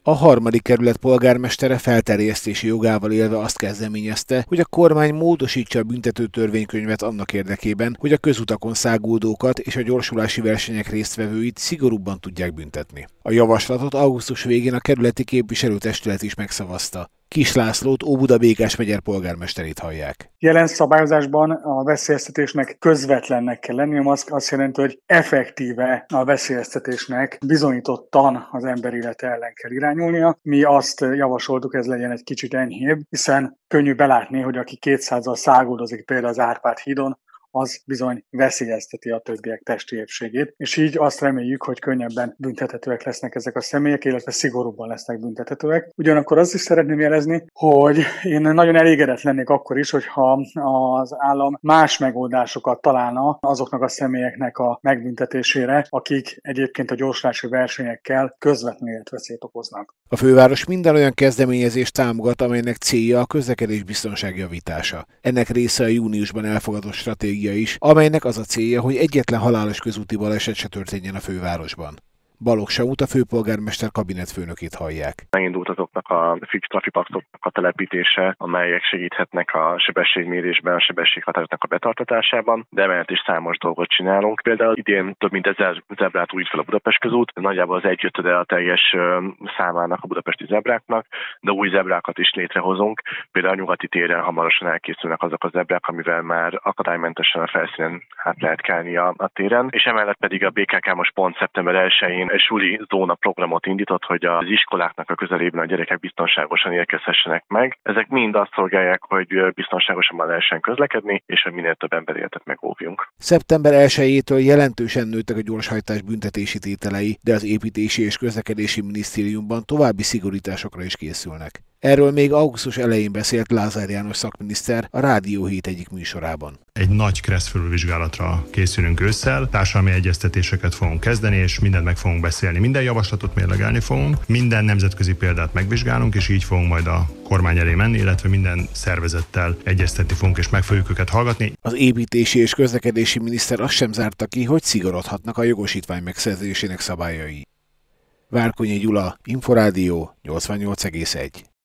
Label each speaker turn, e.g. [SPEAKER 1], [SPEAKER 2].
[SPEAKER 1] A harmadik kerület polgármestere felterjesztési jogával élve azt kezdeményezte, hogy a kormány módosítsa a büntető törvénykönyvet annak érdekében, hogy a közutakon száguldókat és a gyorsulási versenyek résztvevőit szigorúbban tudják büntetni. A javaslatot augusztus végén a kerületi képviselőtestület is megszavazta. Kis Lászlót, Óbuda-Békás megyer polgármesterét hallják.
[SPEAKER 2] Jelen szabályozásban a veszélyeztetésnek közvetlennek kell lenni, ami azt jelenti, hogy effektíve a veszélyeztetésnek bizonyítottan az ember élete ellen kell irányulnia. Mi azt javasoltuk, ez legyen egy kicsit enyhébb, hiszen könnyű belátni, hogy aki 200-al száguldozik például az Árpád hídon, az bizony veszélyezteti a többiek testi épségét, és így azt reméljük, hogy könnyebben büntethetőek lesznek ezek a személyek, illetve szigorúbban lesznek büntethetőek. Ugyanakkor azt is szeretném jelezni, hogy én nagyon elégedett lennék akkor is, hogyha az állam más megoldásokat találna azoknak a személyeknek a megbüntetésére, akik egyébként a gyorsulási versenyekkel közvetlenül életveszélyt okoznak.
[SPEAKER 1] A főváros minden olyan kezdeményezést támogat, amelynek célja a közlekedés biztonság javítása. Ennek része a júniusban elfogadott stratégia is, amelynek az a célja, hogy egyetlen halálos közúti baleset se történjen a fővárosban. Balogh Saut, a főpolgármester kabinetfőnökét hallják.
[SPEAKER 3] Megindult azoknak a fix trafipaxoknak a telepítése, amelyek segíthetnek a sebességmérésben, a sebességhatároknak a betartatásában, de emellett is számos dolgot csinálunk. Például idén több mint 1000 zebrát újít fel a Budapest közút, nagyjából az 1/5 a teljes számának a budapesti zebráknak, de új zebrákat is létrehozunk. Például a Nyugati téren hamarosan elkészülnek azok a zebrák, amivel már akadálymentesen a felszínen át lehet kelni a téren, és emellett pedig a BKK most pont szeptember 1-én egy suli zóna programot indított, hogy az iskoláknak a közelében a gyerekek biztonságosan érkezhessenek meg. Ezek mind azt szolgálják, hogy biztonságosan lehessen közlekedni, és hogy minél több ember életet megóvjunk.
[SPEAKER 1] Szeptember 1-től jelentősen nőttek a gyorshajtás büntetési tételei, de az Építési és Közlekedési Minisztériumban további szigorításokra is készülnek. Erről még augusztus elején beszélt Lázár János szakminiszter a Rádió 7 egyik műsorában.
[SPEAKER 4] Egy nagy keretfelülvizsgálatra készülünk ősszel, társadalmi egyeztetéseket fogunk kezdeni, és mindent meg fogunk beszélni. Minden javaslatot mérlegelni fogunk, minden nemzetközi példát megvizsgálunk, és így fogunk majd a kormány elé menni, illetve minden szervezettel egyeztetni fogunk, és meg fogjuk őket hallgatni.
[SPEAKER 1] Az Építési és Közlekedési Miniszter azt sem zárta ki, hogy szigorodhatnak a jogosítvány megszerzésének szabályai. Várkonyi Gyula, Inforádió 88,1.